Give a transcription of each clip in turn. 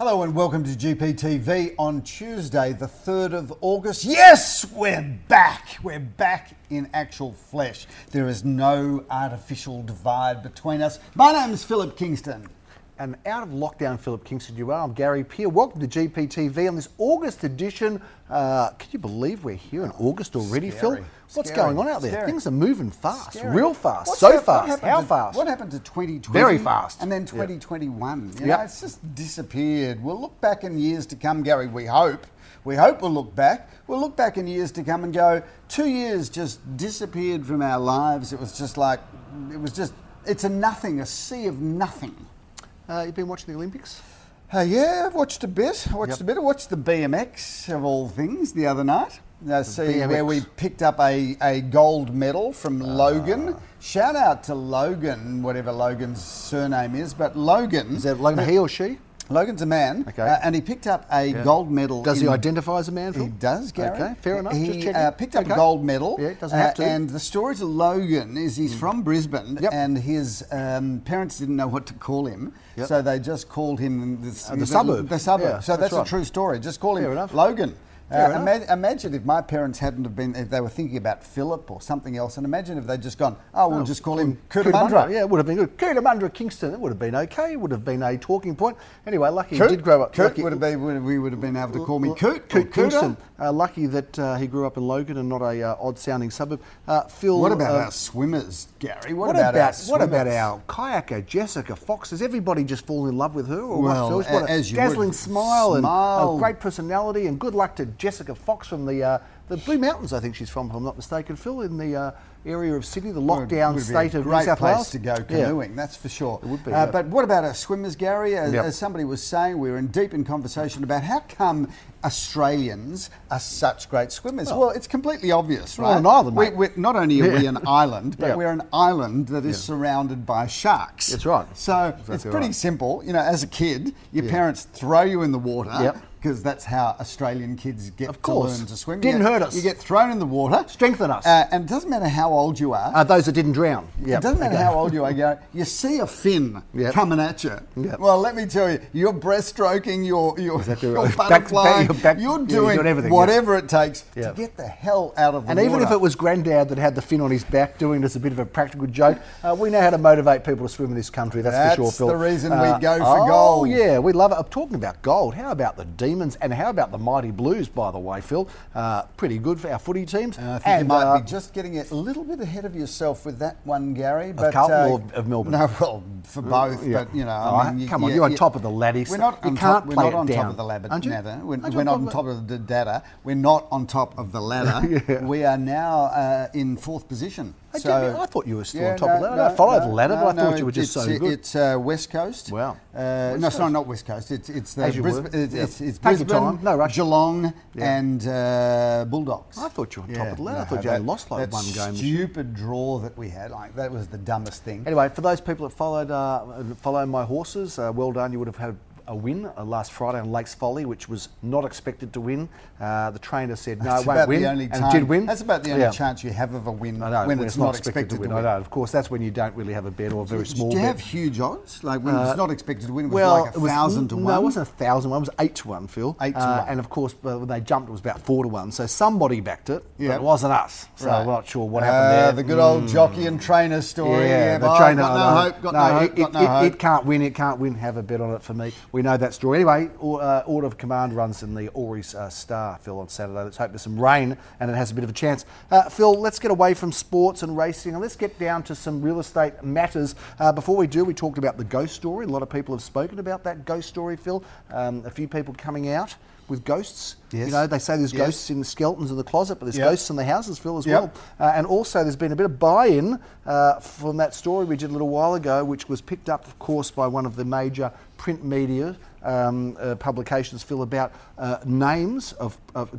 Hello and welcome to GPTV on Tuesday, the 3rd of August. Yes, we're back. We're back in actual flesh. There is no artificial divide between us. My name is Philip Kingston. And out of lockdown, Philip Kingston, you are. I'm Gary Peer. Welcome to GPTV on this August edition. Can you believe we're here in August already, Scary. Phil? What's Scary. going on out there? Scary. Things are moving fast, Scary. real fast, What's so hap- what fast. happened How to- fast? What happened to 2020? Very fast. And then 2021. You know, Yep. it's just disappeared. We'll look back in years to come, Gary, we hope. We hope we'll look back. We'll look back in years to come and go, 2 years just disappeared from our lives. It was just like, it's a nothing, a sea of nothing. You've been watching the Olympics? Yeah, I've watched a bit. I watched the BMX of all things the other night. BMX. Where we picked up a gold medal from Logan. Shout out to Logan, whatever Logan's surname is, but Logan. Is that Logan he or she? Logan's a man, Okay. and he picked up a gold medal. Does he identify as a man, Phil? He does, Gary. Okay, fair enough. He Just checking. picked up a Okay. gold medal. Yeah, doesn't have to. And the story to Logan is he's from Brisbane, Yep. and his parents didn't know what to call him, Yep. so they just called him the suburb. The suburb. Yeah, So that's right. a true story. Just call him Fair enough. Logan. Fair enough. Imagine if my parents hadn't have been, if they were thinking about Philip or something else, and imagine if they'd just gone, we'll just call him Cootamundra. Yeah, it would have been good. Cootamundra Kingston, it would have been okay. It would have been a talking point. Anyway, lucky he did grow up. Coot lucky- would have been, we would have been able to call me Coot. Coot or Cooter. Kingston. Lucky that he grew up in Logan and not a odd-sounding suburb. Phil, What about our swimmers, Gary? What about our kayaker Jessica Fox? Does everybody just fall in love with her? Or Well, what, Phil? What a as you dazzling would. smile and Smile. a great personality. And good luck to Jessica Fox from the Blue Mountains. I think she's from, if I'm not mistaken, Phil, in the area of Sydney, the lockdown state of New South Great place Wales. to go canoeing, that's for sure. It would be, yeah. But what about our swimmers, Gary? As, Yep. as somebody was saying, we were deep in conversation about how come Australians are such great swimmers. Well, it's completely obvious, We're right? on an island, mate. We're not only are we an island, but Yeah. we're an island that is surrounded by sharks. That's right. So it's pretty right. simple. You know, as a kid, your parents throw you in the water. Yep. Because that's how Australian kids get Of course. to learn to swim. Didn't hurt us. You get thrown in the water. Strengthen us. And it doesn't matter how old you are. Those that didn't drown. It doesn't matter how old you are, Gary. You see a fin Yep. coming at you. Yep. Well, let me tell you, you're breaststroking, you're Exactly you're right. butterflying, Back- you're yeah, doing everything, whatever it takes to Yep. get the hell out of the And water. even if it was Grandad that had the fin on his back doing this a bit of a practical joke, we know how to motivate people to swim in this country, that's for sure, Phil. the reason we go for gold. Oh, yeah, we love it. I'm talking about gold. How about the Demons and how about the Mighty Blues, by the way, Phil? Pretty good for our footy teams. And I think you might be just getting a little bit ahead of yourself with that one, Gary. But, Carlton or of Melbourne? No, well, for both. Yeah. But, you know, Oh, come on, you're on top of the laddies. We're not You on can't top, we're play not it on top down. of the ladder. Aren't you? We're Aren't you not on top of the data. We're not on top of the ladder. Yeah. We are now in fourth position. I thought you were still on top of the ladder. I followed the ladder, but I thought you were just so good. It's West Coast. Wow. No, West sorry, not West Coast. It's the As you were. Brisbane. It's Take your Brisbane, time. No rush. Geelong, Yeah. and Bulldogs. I thought you were on top of the ladder. I thought you only lost like one game. That stupid draw that we had, like that was the dumbest thing. Anyway, for those people that follow my horses, well done. You would have had a win last Friday on Lakes Folly, which was not expected to win. The trainer said, no, it won't win, and did win. That's about the only chance you have of a win when it's not expected to win. I know, of course, that's when you don't really have a bet or a very small bet. Do you bet. have huge odds? Like when it's not expected to win, it was like 1,000 to 1? No, it wasn't 1,000 to 1, it was 8 to 1, Phil. 8 to 1. And of course, when they jumped, it was about 4 to 1. So somebody backed it, but Yeah. it wasn't us. So Right. I'm not sure what happened there. The good old jockey and trainer story. Yeah, but the trainer. Got no hope, got no hope. It can't win, it can't win. Have a bet on it for me. We know that story. Anyway, Order of Command runs in the Auries Star, Phil, on Saturday. Let's hope there's some rain and it has a bit of a chance. Phil, let's get away from sports and racing and let's get down to some real estate matters. Before we do, we talked about the ghost story. A lot of people have spoken about that ghost story, Phil. A few people coming out with ghosts. Yes. You know, they say there's Yes. ghosts in the skeletons in the closet, but there's Yep. ghosts in the houses, Phil, as Yep. well. And also there's been a bit of buy-in from that story we did a little while ago, which was picked up, of course, by one of the major print media publications, Phil, about names of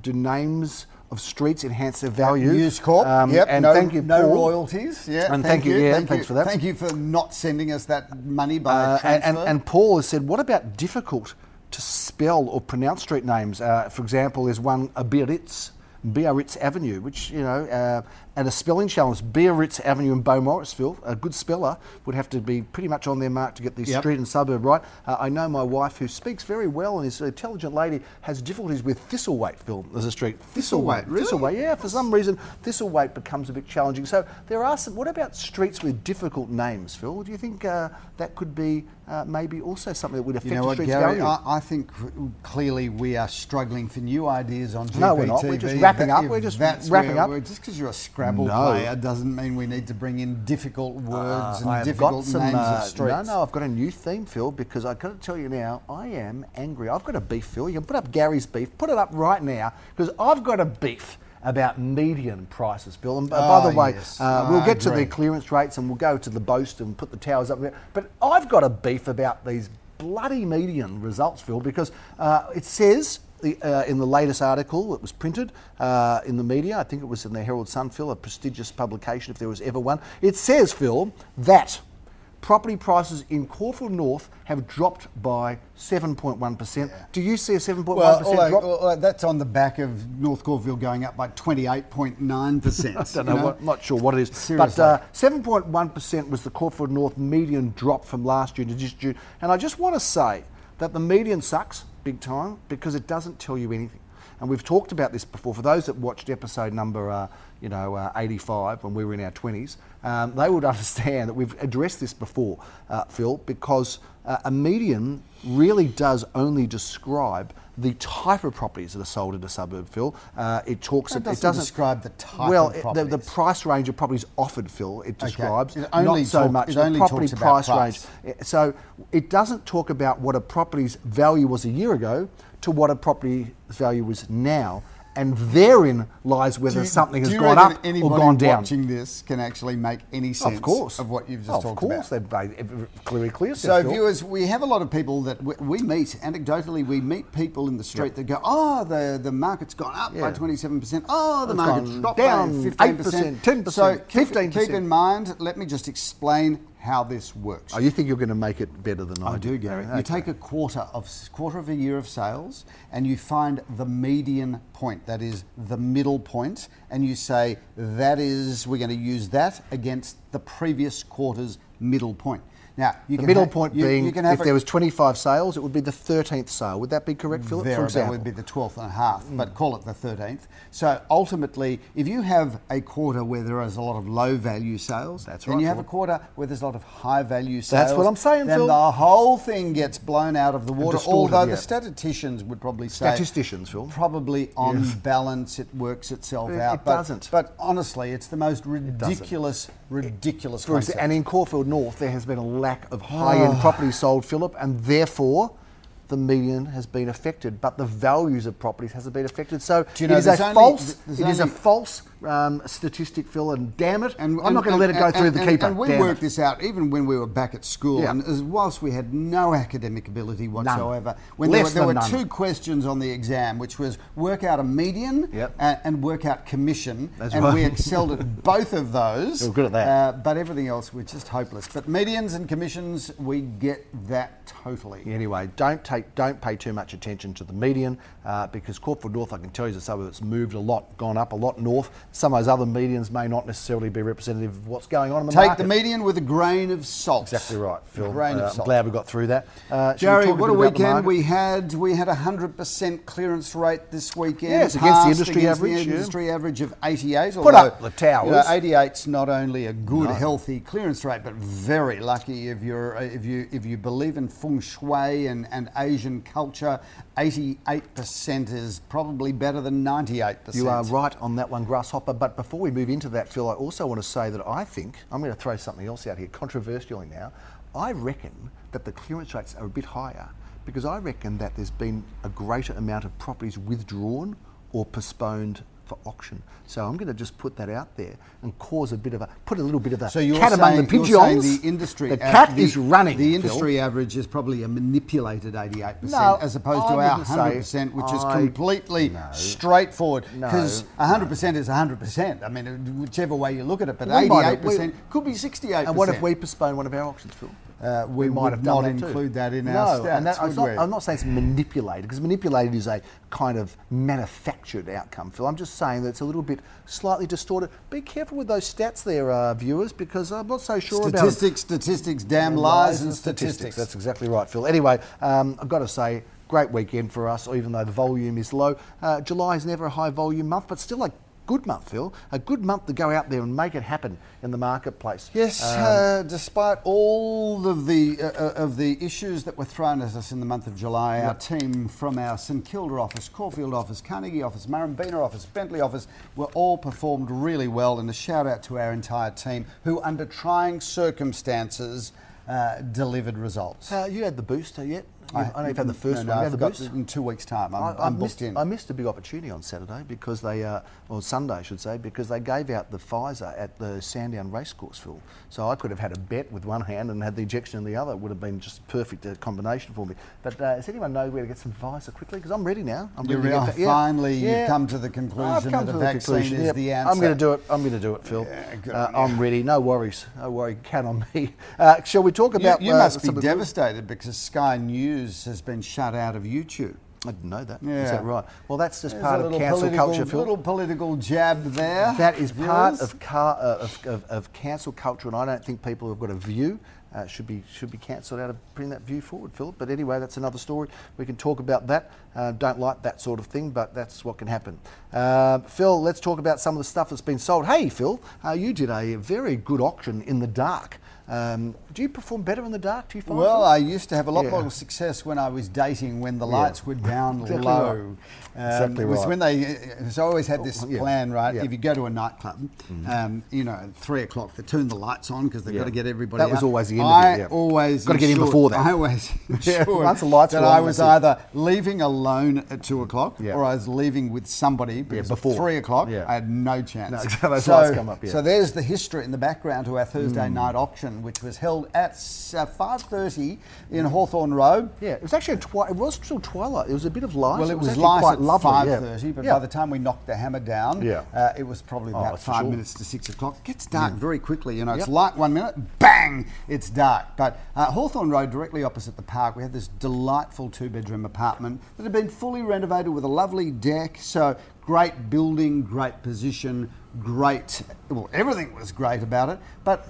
streets enhance their value. News Corp. Yep. And thank you, no Paul. royalties. Yeah. And thank you. Yeah, thanks for that. Thank you for not sending us that money by transfer. And Paul has said, what about difficult to spell or pronounce street names? For example, there's one, Biarritz, Biarritz Avenue, which, you know, and a spelling challenge, Biarritz Avenue in Beaumarisville, a good speller would have to be pretty much on their mark to get the street and suburb right. I know my wife, who speaks very well and is an intelligent lady, has difficulties with Thistlethwaite, Phil, as a street. Thistlethwaite, really? Thistlethwaite, yeah. For some reason, Thistlethwaite becomes a bit challenging. So there are some. What about streets with difficult names, Phil? Do you think that could be maybe also something that would affect the streets Gary, going? I think clearly we are struggling for new ideas on GPTV. No, we're not. We're just wrapping up. We're just wrapping up. Just because you're a Scrabble player doesn't mean we need to bring in difficult words and difficult names of streets. No, I've got a new theme, Phil, because I've got to tell you now, I am angry. I've got a beef, Phil. You can put up Gary's beef. Put it up right now, because I've got a beef about median prices, Phil. And by the way, we'll get to the clearance rates and we'll go to the Boast and put the towers up there. But I've got a beef about these bloody median results, Phil, because it says in the latest article that was printed in the media, I think it was in the Herald Sun, Phil, a prestigious publication if there was ever one, it says, Phil, that property prices in Caulfield North have dropped by 7.1%. Yeah. Do you see a 7.1% drop? Well, that's on the back of North Caulfield going up by 28.9%. I don't know, not sure what it is. Seriously. But 7.1% was the Caulfield North median drop from last June to this June. And I just want to say that the median sucks big time because it doesn't tell you anything. And we've talked about this before. For those that watched episode number 85 when we were in our 20s, they would understand that we've addressed this before, Phil, because a median really does only describe the type of properties that are sold in a suburb, Phil. It doesn't describe the type of properties. The price range of properties offered, Phil, it describes, It only not so much the property price range. So it doesn't talk about what a property's value was a year ago to what a property's value is now. And therein lies whether something has gone up or gone down. Watching this can actually make any sense of what you've just talked about. Of course, they've clear. So viewers, we have a lot of people that we meet, anecdotally, we meet people in the street that go, the market's gone up by 27%, the market's dropped down by 15%. 10%, so 15%. Keep in mind, let me just explain how this works. Oh, you think you're going to make it better than I do, Gary. Okay. You take a quarter of a year of sales and you find the median point, that is the middle point, and you say we're going to use that against the previous quarter's middle point. Now, the middle point being, if there was 25 sales, it would be the 13th sale. Would that be correct, Philip? For example, that would be the 12th and a half, but call it the 13th. So ultimately, if you have a quarter where there is a lot of low value sales, then you have a quarter where there's a lot of high value sales. That's what I'm saying, then Phil. the whole thing gets blown out of the water. Although the statisticians would probably say, Phil, probably on balance it works itself out. It doesn't. But honestly, it's the most ridiculous concept. And in Caulfield North, there has been a lack of high-end properties sold, Philip, and therefore the median has been affected, but the values of properties hasn't been affected. So it is a false statistic, Phil, and damn it, I'm not going to let it go through the keeper. And we worked this out even when we were back at school, and whilst we had no academic ability whatsoever, when there were two questions on the exam, which was work out a median and work out commission, we excelled at both of those. We were good at that. But everything else, we're just hopeless. But medians and commissions, we get that totally. Anyway, don't pay too much attention to the median because Caulfield North, I can tell you, is a suburb that's moved a lot, gone up a lot north. Some of those other medians may not necessarily be representative of what's going on in the market. Take the median with a grain of salt. Exactly right, Phil. Grain of salt. I'm glad we got through that. Jerry, what a weekend we had. We had 100% clearance rate this weekend. Yes, against the industry average. The industry average of 88. Put up the towers. 88's not only a good, healthy clearance rate, but very lucky if you believe in feng shui and Asian culture. 88% is probably better than 98%. You are right on that one, Grasshopper. But before we move into that, Phil, I also want to say that I think, I'm going to throw something else out here, controversially now. I reckon that the clearance rates are a bit higher because I reckon that there's been a greater amount of properties withdrawn or postponed for auction. So I'm going to just put that out there and put a little bit of the cat among the pigeons. You're saying the industry, the cat is running. The industry average is probably a manipulated 88%, as opposed to our 100%, which is completely straightforward. Because 100% is 100%. I mean, whichever way you look at it, but 88% could be 68%. And what if we postpone one of our auctions, Phil? we might would have done not that too. include that in our stats, and would we? I'm not saying it's manipulated, because manipulated is a kind of manufactured outcome, Phil. I'm just saying that it's a little bit slightly distorted. Be careful with those stats there, viewers, because I'm not so sure about Statistics, damn lies and statistics. That's exactly right, Phil. Anyway, I've got to say, great weekend for us, even though the volume is low. July is never a high volume month, but still a good month, Phil. A good month to go out there and make it happen in the marketplace. Yes, despite all of the issues that were thrown at us in the month of July, our team from our St Kilda office, Caulfield office, Carnegie office, Murrumbeena office, Bentley office were all performed really well, and a shout out to our entire team who, under trying circumstances, delivered results. You had the booster yet? I don't know if you had the first one. You had I've the got boost? it in 2 weeks' time. I'm booked in. I missed a big opportunity on Saturday because they, or Sunday I should say, because they gave out the Pfizer at the Sandown Racecourse, Phil. So I could have had a bet with one hand and had the injection in the other. It would have been just a perfect combination for me. But does anyone know where to get some Pfizer quickly? Because I'm ready now. Finally, you've come to the conclusion that a vaccine is the answer. I'm going to do it. I'm going to do it, Phil. Yeah, I'm ready. No worries. No worry. Count on me. Shall we talk about? You must be devastated because Sky News has been shut out of YouTube. I didn't know that. Yeah. Is that right? Well, that's just There's part of cancel culture, Phil. A little political jab there. That is part viewers. of cancel culture, and I don't think people who've got a view should be cancelled out of bringing that view forward, Philip. But anyway, that's another story. We can talk about that. Don't like that sort of thing, but that's what can happen. Phil, let's talk about some of the stuff that's been sold. Hey, Phil, you did a very good auction in the dark. Do you perform better in the dark, do you find? Well, I used to have a lot more success when I was dating, when the lights were down Exactly low. Right. Exactly it was right. when so I always had this plan, right? Yeah. If you go to a nightclub, at 3 o'clock, they turn the lights on because they've got to get everybody That was out. always the end of it, I always got to get in before that. I always ensured once the lights that were on, I was either leaving alone at 2 o'clock or I was leaving with somebody because before. at 3 o'clock Yeah. I had no chance. No, exactly. Those lights come up, So there's the history in the background to our Thursday night auction, which was held at 5:30 in Hawthorne Road. Yeah, it was actually it was still twilight. It was a bit of light. Well, it was actually light quite at lovely. 5:30, but by the time we knocked the hammer down, it was probably about for 5 sure. minutes to 6 o'clock. It gets dark very quickly, It's light 1 minute, bang, it's dark. But Hawthorne Road, directly opposite the park, we had this delightful 2-bedroom apartment that had been fully renovated with a lovely deck. So great building, great position, everything was great about it. But,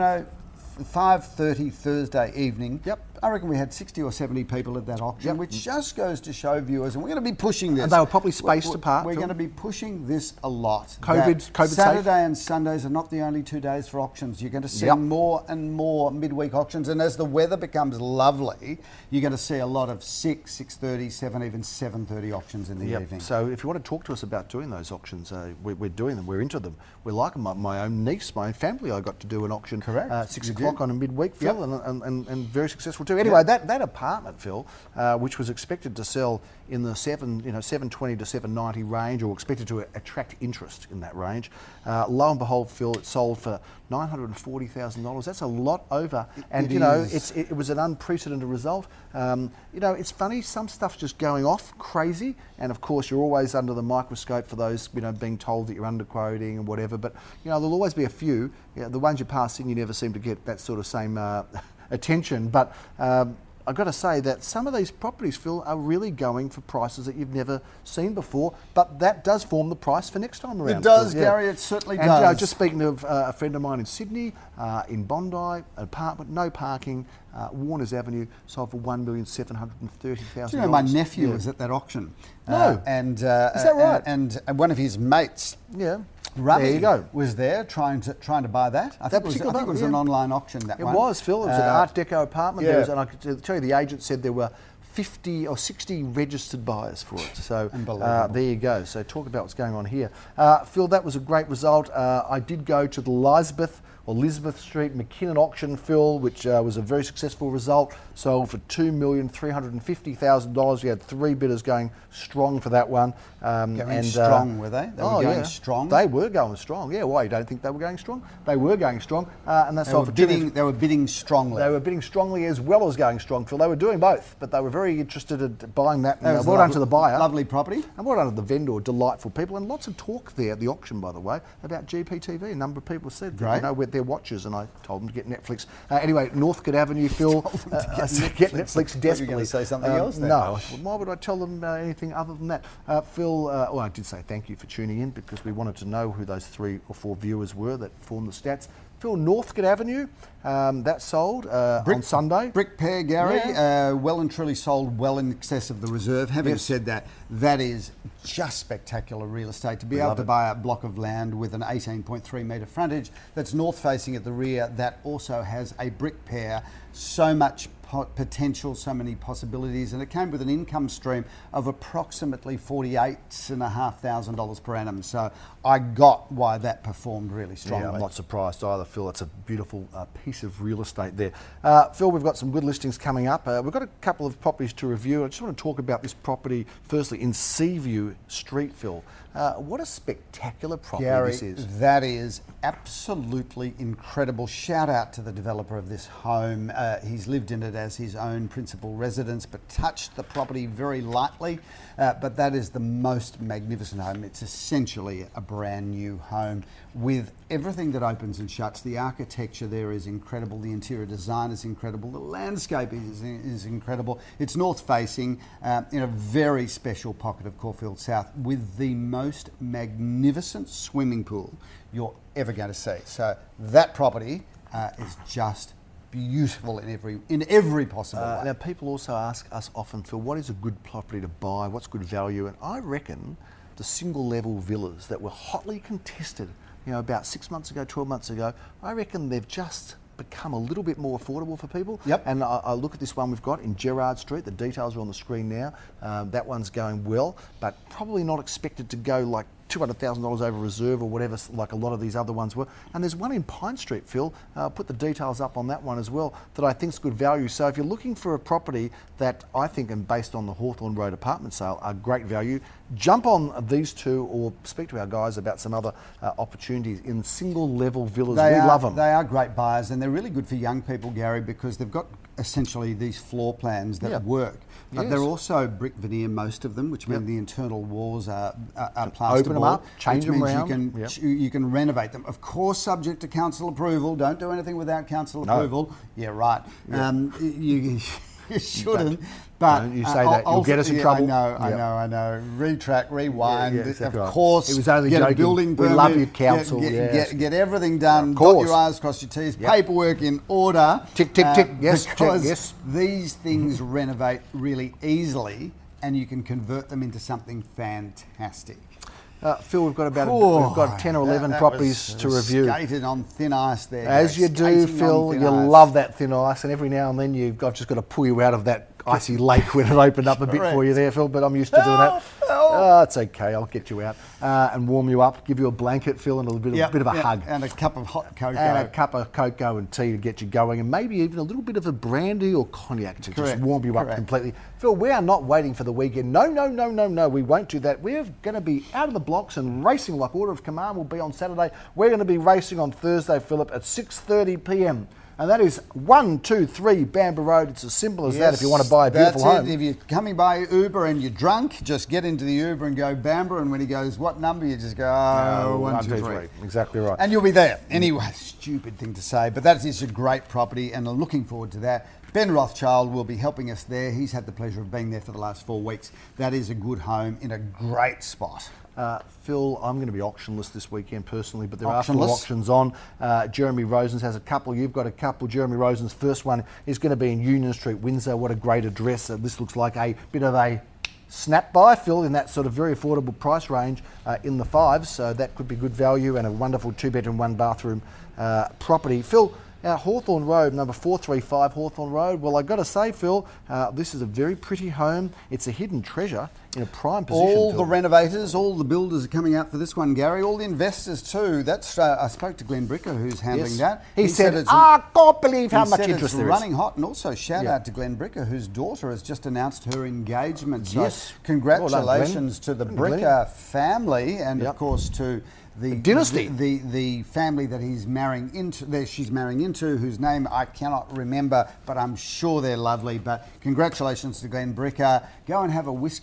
5:30 Thursday evening. I reckon we had 60 or 70 people at that auction, which just goes to show viewers, and we're going to be pushing this. And they were probably spaced apart. We're going to be pushing this a lot. COVID Saturday safe. and Sundays are not the only 2 days for auctions. You're going to see more and more midweek auctions, and as the weather becomes lovely, you're going to see a lot of 6, 6:30, 7, even 7:30 auctions in the evening. So if you want to talk to us about doing those auctions, we're doing them. We're into them. We like them. My own niece, my own family, I got to do an auction. Correct. 6 o'clock on a midweek, Phil, and very successful too. Anyway, that apartment, Phil, which was expected to sell in the 720 to 790 range, or expected to attract interest in that range. Lo and behold, Phil, it sold for $940,000. That's a lot over, and it was an unprecedented result. It's funny. Some stuff's just going off crazy, and of course you're always under the microscope for those being told that you're underquoting and whatever. But there'll always be a few. The ones you pass in, you never seem to get that sort of same attention. But I've got to say that some of these properties, Phil, are really going for prices that you've never seen before, but that does form the price for next time around. It does, Phil. Gary, it certainly and, does. Just speaking of a friend of mine in Sydney, in Bondi, an apartment, no parking, Warners Avenue, sold for $1,730,000. My nephew was at that auction. No. Is that right? And one of his mates, Yeah. Rummy, There you go. was there trying to buy that. I think it was an online auction, that one. It was, Phil. It was an Art Deco apartment. Yeah. And I could tell you, the agent said there were 50 or 60 registered buyers for it. So there you go. So talk about what's going on here. Phil, that was a great result. I did go to the Elizabeth Street McKinnon auction, Phil, which was a very successful result. Sold for $2,350,000. We had 3 bidders going strong for that one. Going strong, were they? They were going strong? They were going strong, yeah. Why, you don't think they were going strong? They were going strong. And they were bidding strongly. They were bidding strongly as well as going strong, Phil. They were doing both, but they were very interested in buying that. And well done to the buyer. Lovely property. And well done to the vendor, delightful people. And lots of talk there at the auction, by the way, about GPTV. A number of people said, Great. their watches, and I told them to get Netflix. Anyway, Northcote Avenue, Phil, get Netflix desperately. You're going to say something else then? No, why would I tell them anything other than that? Phil, well, I did say thank you for tuning in because we wanted to know who those 3 or 4 viewers were that formed the stats. Phil, Northcote Avenue, that sold on Sunday. Brick pair, Gary, well and truly sold well in excess of the reserve. Having said that, that is just spectacular real estate. To be able to buy a block of land with an 18.3 metre frontage that's north facing at the rear, that also has a brick pair, so much potential, so many possibilities, and it came with an income stream of approximately $48,500 per annum. So I got why that performed really strongly. Yeah, I'm not surprised either, Phil. It's a beautiful piece of real estate there. Phil, we've got some good listings coming up. We've got a couple of properties to review. I just want to talk about this property firstly in Seaview Street, Phil. What a spectacular property Gary, this is. That is absolutely incredible. Shout out to the developer of this home. He's lived in it as his own principal residence, but touched the property very lightly. But that is the most magnificent home. It's essentially a brand new home with everything that opens and shuts. The architecture there is incredible. The interior design is incredible. The landscape is incredible. It's north facing in a very special pocket of Caulfield South with the most magnificent swimming pool you're ever going to see. So that property is just beautiful in every possible way. Now, people also ask us often, Phil, what is a good property to buy? What's good value? And I reckon the single-level villas that were hotly contested, about 6 months ago, 12 months ago, I reckon they've just become a little bit more affordable for people. Yep. And I look at this one we've got in Gerrard Street. The details are on the screen now. That one's going well, but probably not expected to go like $200,000 over reserve or whatever, like a lot of these other ones were. And there's one in Pine Street, Phil. I'll put the details up on that one as well, that I think is good value. So if you're looking for a property that I think, and based on the Hawthorne Road apartment sale, are great value, jump on these two or speak to our guys about some other opportunities in single-level villas. We love them. They are great buyers, and they're really good for young people, Gary, because they've got essentially these floor plans that work. But they're also brick veneer, most of them, which mean the internal walls are plasterboard. Open them up, change them around. You can renovate them. Of course, subject to council approval. Don't do anything without council approval. Yeah, right. You shouldn't. But you say that, you'll get us in trouble. I know. Retract, rewind. Exactly of course, it was only get joking. a building permit. We love you, council. Get everything done. Dot your I's, cross your T's. Paperwork in order. Tick, tick, tick. Yes, because check, yes. These things renovate really easily, and you can convert them into something fantastic. Phil, we've got 10 or 11 properties to review. Skated on thin ice there. As you do, Phil, you love that thin ice, and every now and then I've just got to pull you out of that icy lake when it opened up a bit for you there, Phil, but I'm used to doing that. Oh, it's okay, I'll get you out and warm you up, give you a blanket, Phil, and a bit of a hug. And a cup of hot cocoa. And a cup of cocoa and tea to get you going, and maybe even a little bit of a brandy or cognac to just warm you up completely. Phil, we are not waiting for the weekend. No, we won't do that. We're going to be out of the blocks and racing like Order of Command will be on Saturday. We're going to be racing on Thursday, Philip, at 6:30 p.m. And that is 123 Bamber Road. It's as simple as that if you want to buy a beautiful home. If you're coming by Uber and you're drunk, just get into the Uber and go Bamber, and when he goes, what number? You just go, 123. Exactly right. And you'll be there. Anyway, stupid thing to say, but that is a great property, and I'm looking forward to that. Ben Rothschild will be helping us there. He's had the pleasure of being there for the last 4 weeks. That is a good home in a great spot. Phil, I'm going to be auctionless this weekend personally, but there are 4 auctions on. Jeremy Rosen's has a couple. You've got a couple. Jeremy Rosen's first one is going to be in Union Street, Windsor. What a great address. This looks like a bit of a snap buy, Phil, in that sort of very affordable price range in the 5s. So that could be good value, and a wonderful 2-bedroom, 1-bathroom property. Phil, Hawthorne Road, number 435 Hawthorne Road. Well, I've got to say, Phil, this is a very pretty home. It's a hidden treasure in a prime position. All the renovators, all the builders are coming out for this one, Gary. All the investors too. That's I spoke to Glenn Bricker, who's handling that. He said, I can't believe how much interest there is. Running hot, and also shout out to Glenn Bricker, whose daughter has just announced her engagement. So yes. congratulations to the Bricker family, and of course to the dynasty, the family that he's marrying into, she's marrying into, whose name I cannot remember, but I'm sure they're lovely. But congratulations to Glenn Bricker. Go and have a whiskey with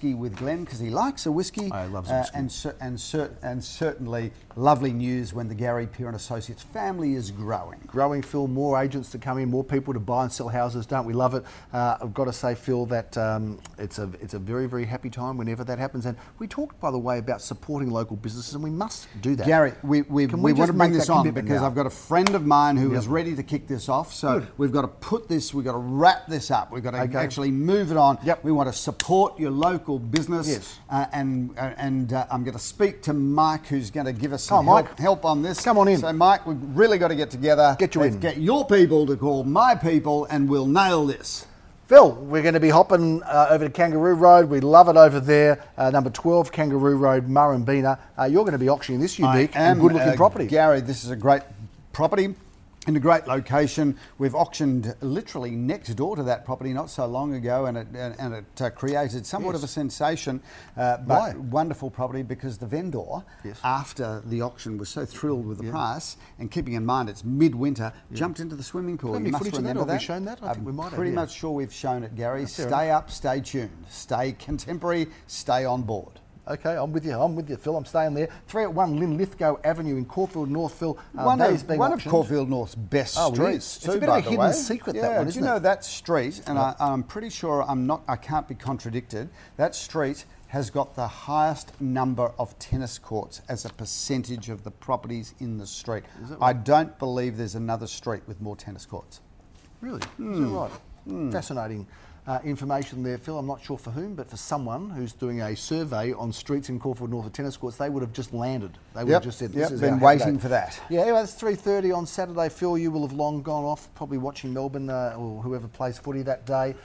Glenn, because he likes a whiskey. Oh, he loves a whiskey. And certainly lovely news when the Gary Peer and Associates family is growing. Growing, Phil, more agents to come in, more people to buy and sell houses. Don't we love it? I've got to say, Phil, that it's a very, very happy time whenever that happens. And we talked, by the way, about supporting local businesses, and we must do that. Gary, we want to bring this on because now? I've got a friend of mine who is ready to kick this off. So we've got to put this, we've got to wrap this up. We've got to actually move it on. Yep. We want to support your local business. Yes. And I'm going to speak to Mike, who's going to give us some help on this. Come on in. So, Mike, we've really got to get together. Get you in. Get your people to call my people, and we'll nail this. Phil, we're going to be hopping over to Kangaroo Road. We love it over there. Number 12 Kangaroo Road, Murrumbeena. You're going to be auctioning this unique and good-looking property. Gary, this is a great property in a great location. We've auctioned literally next door to that property not so long ago, and it created somewhat of a sensation. But wonderful property because the vendor, after the auction, was so thrilled with the price, and keeping in mind it's midwinter, jumped into the swimming pool. You must remember that. Have we shown that? I think we might have. Pretty much sure we've shown it, Gary. Stay up, stay tuned, stay contemporary, stay on board. Okay, I'm with you, Phil. I'm staying there. 381 Linlithgow Avenue in Caulfield North, Phil. One of Caulfield North's best streets. It's a bit of a hidden secret, that one, isn't it? Do you know that street, and I'm pretty sure I can't be contradicted, that street has got the highest number of tennis courts as a percentage of the properties in the street. Is it right? I don't believe there's another street with more tennis courts. Really? Is that right? Fascinating. Information there, Phil. I'm not sure for whom, but for someone who's doing a survey on streets in Caulfield North of tennis courts, they would have just landed. They would have just said, "This is been waiting for that." Yeah, anyway, it's 3:30 on Saturday. Phil, you will have long gone off, probably watching Melbourne or whoever plays footy that day.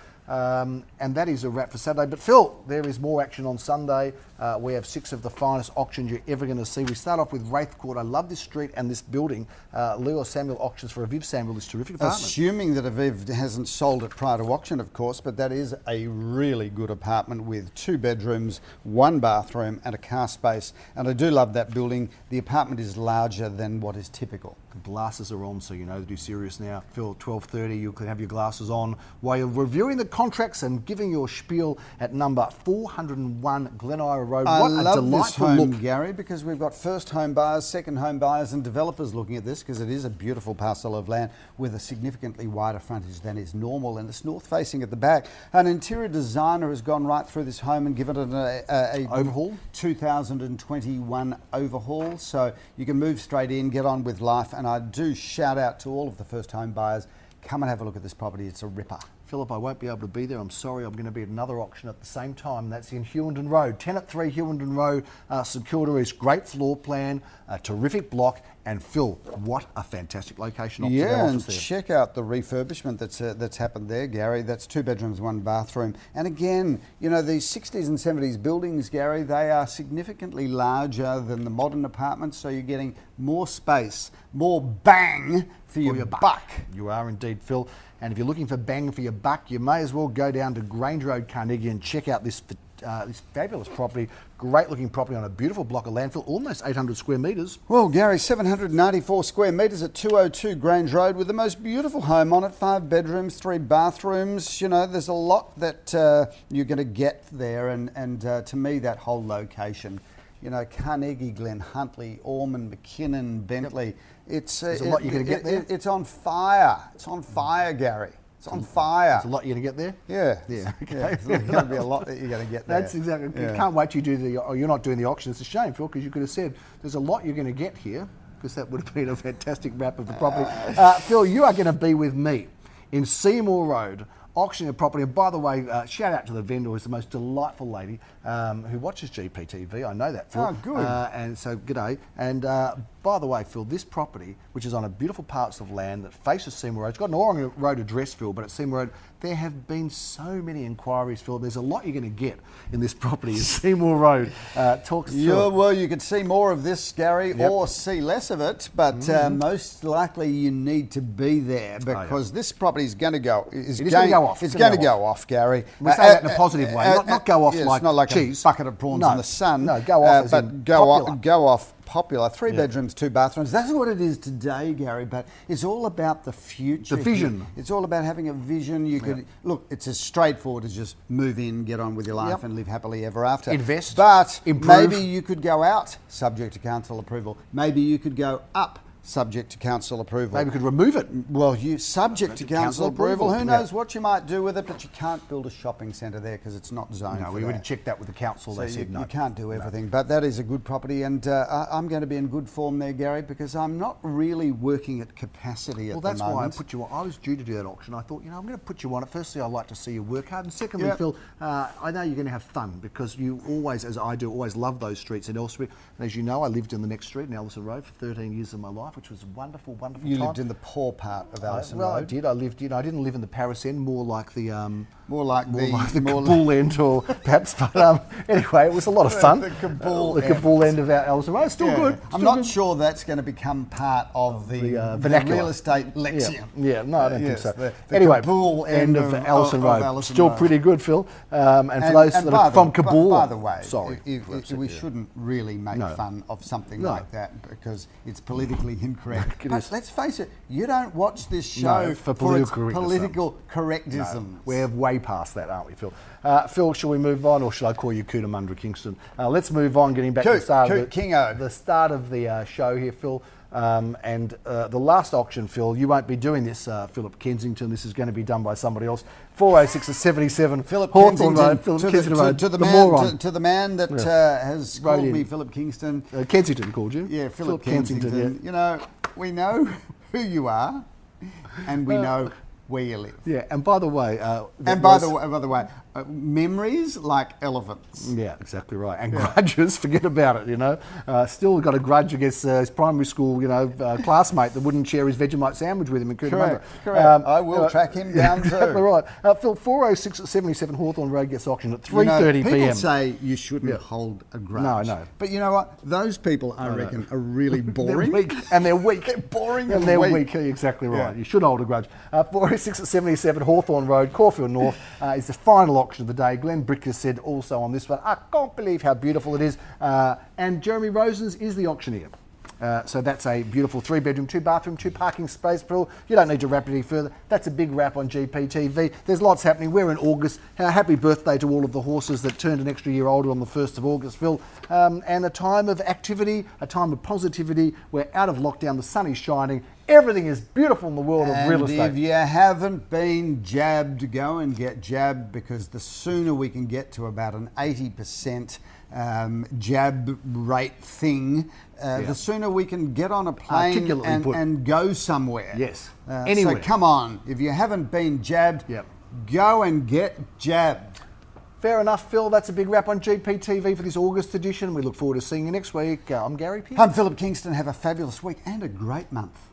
And that is a wrap for Saturday. But Phil, there is more action on Sunday. We have 6 of the finest auctions you're ever going to see. We start off with Wraith Court. I love this street and this building. Leo Samuel auctions for Aviv Samuel, this terrific apartment. Assuming that Aviv hasn't sold it prior to auction, of course, but that is a really good apartment with 2 bedrooms, 1 bathroom and a car space. And I do love that building. The apartment is larger than what is typical. The glasses are on, so you know that you're serious now. Phil, 12:30, you can have your glasses on while you're reviewing the contracts and giving your spiel at number 401 Glen Ira Road. What a delightful look, Gary, because we've got first home buyers, second home buyers and developers looking at this, because it is a beautiful parcel of land with a significantly wider frontage than is normal, and it's north facing at the back. An interior designer has gone right through this home and given it a overhaul, 2021 overhaul, so you can move straight in, get on with life. And I do shout out to all of the first home buyers, come and have a look at this property. It's a ripper. Philip, I won't be able to be there. I'm sorry. I'm going to be at another auction at the same time. That's in Hewenden Road. 10 at 3 Hewenden Road, St Kilda East. Great floor plan, a terrific block. And Phil, what a fantastic location. And check out the refurbishment that's happened there, Gary. That's 2 bedrooms, 1 bathroom. And again, you know, these 60s and 70s buildings, Gary, they are significantly larger than the modern apartments. So you're getting more space, more bang for your buck. You are indeed, Phil. And if you're looking for bang for your buck, you may as well go down to Grange Road, Carnegie, and check out this fabulous property. Great looking property on a beautiful block of landfill, almost 800 square metres. Well, Gary, 794 square metres at 202 Grange Road with the most beautiful home on it, 5 bedrooms, 3 bathrooms. You know, there's a lot that you're going to get there, and to me, that whole location, you know, Carnegie, Glen Huntly, Ormond, McKinnon, Bentley. There's a lot you're going to get there. It's on fire. It's on fire, Gary. It's on fire. There's a lot you're going to get there? Yeah. Okay. There's going to be a lot that you're going to get there. That's exactly. Yeah. Can't wait till you do you're not doing the auction. It's a shame, Phil, because you could have said there's a lot you're going to get here, because that would have been a fantastic wrap of the property. Phil, you are going to be with me in Seymour Road, auctioning a property. And by the way, shout out to the vendor, who's the most delightful lady who watches GPTV. I know that, Phil. Oh, good. And so, g'day. And by the way, Phil, this property, which is on a beautiful parcel of land that faces Seymour Road, it's got an Orange Road address, Phil, but at Seymour Road, there have been so many inquiries, Phil. There's a lot you're going to get in this property in Seymour Road. Talk us through it. Well, you could see more of this, Gary, or see less of it, but most likely you need to be there, because this property is going to go. It's going to go off. It's going to go off, Gary. We say that in a positive way, not go off like it's not like cheese. a bucket of prawns in the sun. No, go off as but in go off popular. 3 bedrooms, 2 bathrooms. That's what it is today, Gary, but it's all about the future. The vision. It's all about having a vision. You could look, it's as straightforward as just move in, get on with your life and live happily ever after. Invest. But improve. maybe you could go out subject to council approval. Maybe you could go up subject to council approval. Maybe we could remove it. Well, you subject to council approval. Who Yeah. knows what you might do with it, but you can't build a shopping centre there because it's not zoned. No, for we that. would have checked that with the council. So They said no. you can't do everything, but that is a good property, and I'm going to be in good form there, Gary, because I'm not really working at capacity Well, at the that's moment. why I put you on. I was due to do that auction. I thought, I'm going to put you on it. Firstly, I'd like to see you work hard. And secondly, Yep. Phil, I know you're going to have fun because you always, as I do, always love those streets in Elstree. And as you know, I lived in the next street in Ellison Road for 13 years of my life, which was a wonderful, wonderful You time. lived in the poor part of Ellison Well, Road. I did. I lived, I didn't live in the Paris end, more like the... More like the Kabul end, or perhaps, but anyway, it was a lot of fun. The Kabul the Kabul end of our Ellison Road. Still good. I'm still not good. sure that's going to become part of the vernacular. real estate lexicon. Yeah, no, I don't Yes, think so. the Anyway, Kabul end of Ellison Road. Ellison Still Road. pretty good, Phil. And for those that are from Kabul, by the way, sorry, we shouldn't really make fun of something like that because it's politically incorrect. It But is. let's face it, you don't watch this show No, for its political political correctism. We're way past that, aren't we, Phil? Phil, shall we move on, or should I call you Cootamundra Kingston? Let's move on, getting back to the start of Kingo. the show here, Phil. And the last auction, Phil, you won't be doing this, Philip Kensington. This is going to be done by somebody else. 406 77 Philip Hawthorne Kensington, Road. Philip Kensington Road. to the moron. to the man that has Wrote called in. me Philip Kingston. Kensington called you. Yeah, Philip Kensington. You know, we know who you are, and we know where you live. Yeah, and by the way, By the way, memories like elephants. yeah, exactly right. And grudges, forget about it. Still got a grudge against his primary school, classmate that wouldn't share his Vegemite sandwich with him in Cootamundra. Correct. I will track him down too. Exactly right. Phil, 406 77 Hawthorne Road gets auctioned at 3:30 p.m. People say you shouldn't hold a grudge. No. But you know what? Those people, I reckon, are really boring. They're weak, and they're weak. They're boring and they're weak. Exactly right. Yeah. You should hold a grudge. 406 77 Hawthorne Road, Caulfield North, is the final auction of the day. Glenn Bricker said also on this one, I can't believe how beautiful it is. And Jeremy Rosens is the auctioneer. So that's a beautiful 3-bedroom, 2-bathroom, 2 parking space, Phil. You don't need to wrap it any further. That's a big wrap on GPTV. There's lots happening. We're in August. Happy birthday to all of the horses that turned an extra year older on the 1st of August, Phil. And a time of activity, a time of positivity. We're out of lockdown. The sun is shining. Everything is beautiful in the world of real estate. If you haven't been jabbed, go and get jabbed, because the sooner we can get to about an 80% jab rate thing, the sooner we can get on a plane and go somewhere. Yes. Anyway. So come on, if you haven't been jabbed, go and get jabbed. Fair enough, Phil. That's a big wrap on GPTV for this August edition. We look forward to seeing you next week. I'm Gary Pearce. I'm Philip Kingston. Have a fabulous week and a great month.